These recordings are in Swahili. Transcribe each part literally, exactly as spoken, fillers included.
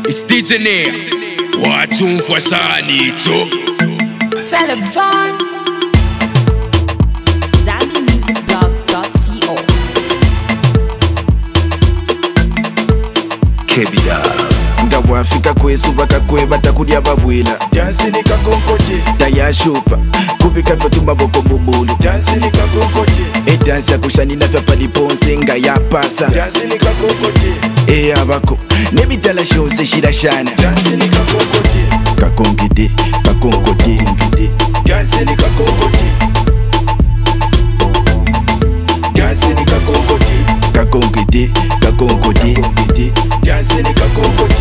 It's D J Nair. Watumfwa sanito Celebs on Zambia Music Blog dot co. Kebida ngabwafika kwesu bakakweba takudya babwila Dansini kakonkote tayashupa kupika vyotu maboko mumulu Dansini kakonkote edansi yakushanina vya paliponse nga yapasa Dansini kakonkote eyabako nemitala shonse shirashana Dansini kakonkote kakongide kakonkode Dansini kakonkote Dansini kakonkote kakongide kakonkode Dansini kakonkote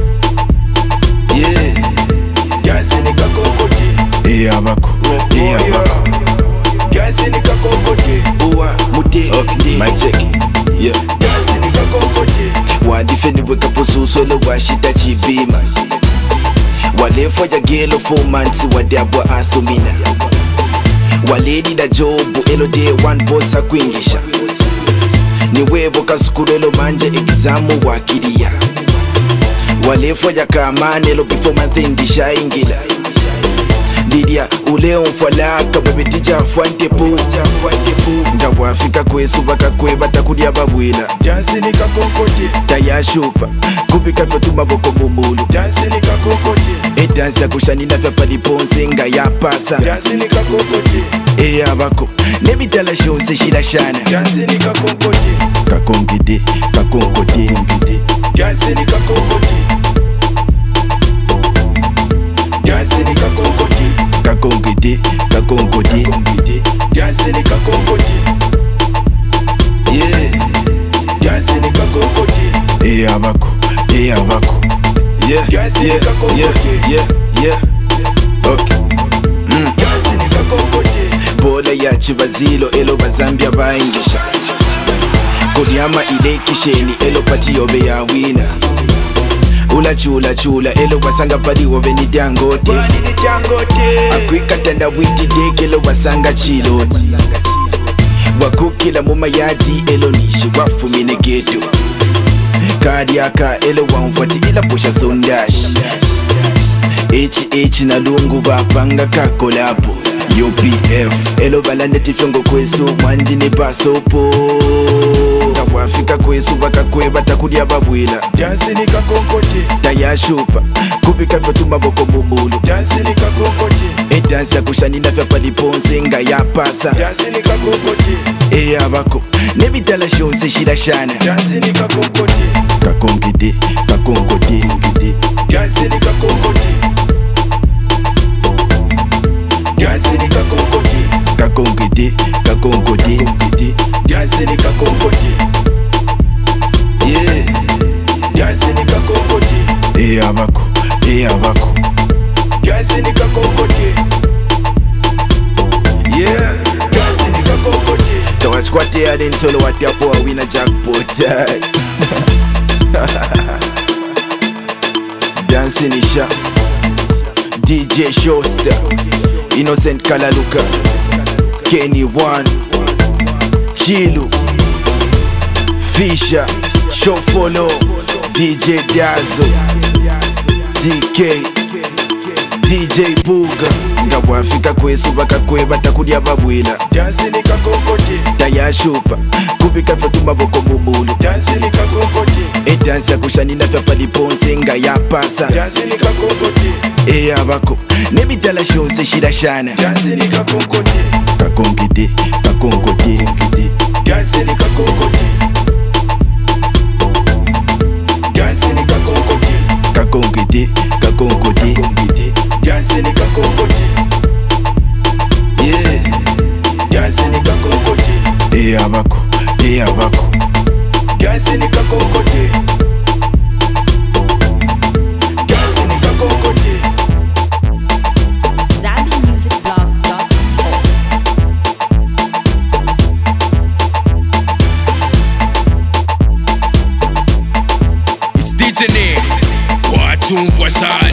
yeah Dansini kakonkote eyabako eyabako Dansini kakonkote uwa mute okay mic check yeah Dansini kakonkote wadifeni weka posusolo washita chibima walefo ya gelo four months wadabwa asumina waledi da jobu elo day one bossa kwingisha ni wevo kasukurelo manje examu wakidia walefo ya kamane lo before manthindisha ingila Lidia uleo mfalaka babetija fwante po ndawafika kwesu baka kweba takudya babwila Dansini kakonkote tayashupa kupika vyotu maboko mumulu Dansini kakonkote edansi yakushanina vya paliponse nga yapasa Dansini kakonkote eyabako nemitala shonse shirashana Dansini kakonkote kakongide kakonkode Dansini kakonkote Dansini kakonkote kakongide kakonkode Dansini kakonkote yeah Dansini kakonkote eyabako eyabako yeah Dansini yeah kakonkote yeah yeah yeah okay Dansini kakonkote bola ya chibazilo elo bazambia baingisha Kodyama ile kisheni elo pati yobe ya wina Ula chula chula elo basanga padi wobe ni dangote Akwika tanda witi deke elo basanga chilo Wakukila muma yadi elo nishi wafumine geto Kadiaka elo wamfati ila pusha sondash H H na lungu bapanga kakolapo U P F elo balandeti fyongo kwesu mwandini basopo Ngawafika kwesu baka kweba takudya babwila Dansini kakonkote tayashupa kupika vyotu maboko mumulu Dansini kakonkote edansi yakushanina vya paliponse nga yapasa Dansini kakonkote eyabako nemitala shonse shirashana Dansini kakonkote kakongide kakonkode Dansini kakonkote Dansini kakonkote kakongide kakonkode Dansini kakonkote yeah Dansini kakonkote eyabako eyabako Dansini kakonkote yeah Dansini kakonkote tawachikwate yale ntolo watiapo wawina jackpot Dancing Isha D J Showstar Innocent Kalaluka Kenny One Chilu Fisher Show Follow D J Dazo D K D J Buga ngabwafika kwesu baka kweba takudya babwila Dansini kakonkote tayashupa kupika vyotu maboko mumulu Dansini kakonkote edansi yakushanina vya paliponse nga yapasa Dansini kakonkote eyabako nemitala shonse shirashana Dansini kakonkote kakongide kakonkode Dansini kakonkote Dansini kakonkote kakongide kakonkode Dansini kakonkote yeah Dansini kakonkote eyabako eyabako Dansini kakonkote Dansini kakonkote Zambia Music Blog dot co. It's D J Nair. Watumfwa sanito